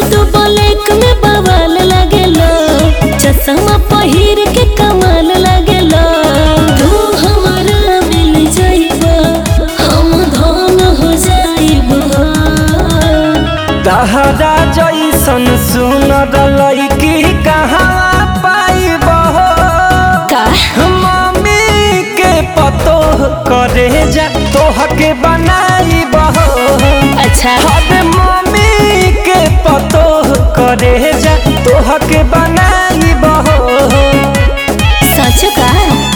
Black में बवाल लगेला, चश्मा पहिर के कमाल लगेला। तू हमारा मिल जाइबा, हम धन हो जाइबा। तहरा जैसन सुनर लड़की कहाँ पाइबा का मम्मी के पतो करे जा तोहके बनाइबा। अच्छा अरे मम्मी के पतो करे जा तोहके बनाइबा। सच का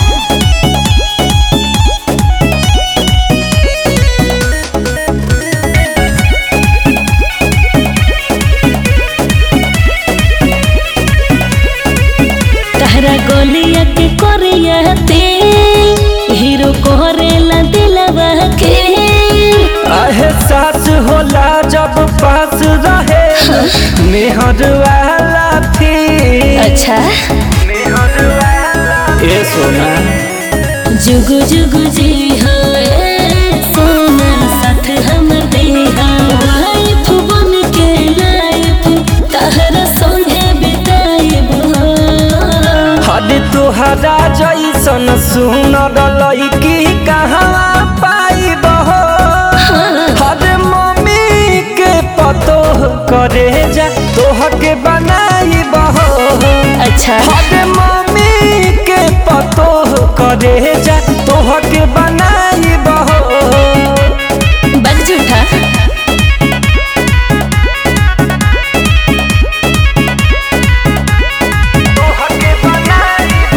तहरा गोलिया के कोरिया तेल, हीरो कोरेला दिलवा के। एहसास होला जब पास रहे मेहर वाला थी। अच्छा मेहर वाला ए सोना जुगु जुगु जी हाय सोना साथ हम देहा। वाइफ बन के लाइफ तहरा संगे बिताइब। हद तुहरा जैसन सुनर लड़की कहाँ पाइब। हद मम्मी के पतो करे जा तोहके बनाइब। अच्छा हद मम्मी के पतो करे जा तोहके बनाइब। बन झूठा तोहके बनाइब।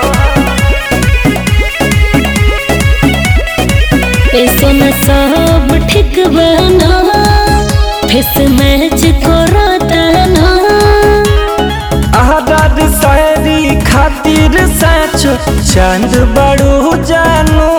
ऐसो न सब ठीक बना, फेस मैच करता ना। आदर शायरी खातिर साचो चांद बड़ू जानू।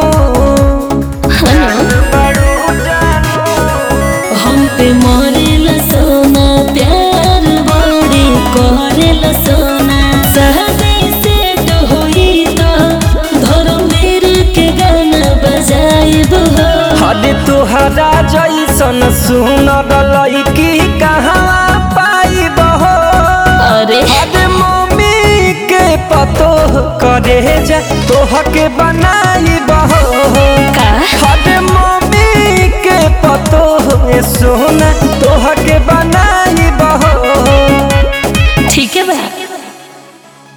बड़ू जानू हम पे मरेला सोना, प्यार बड़ी करेला सोना। शादी सेट होई तो धर्मवीर के गाना बजाइब। हद तुहरा जैसन सुनर लड़की कहाँ पाइब। अरे हद मम्मी के पतो करे जा तोहके बनाइब। का हद मम्मी के पतो सोना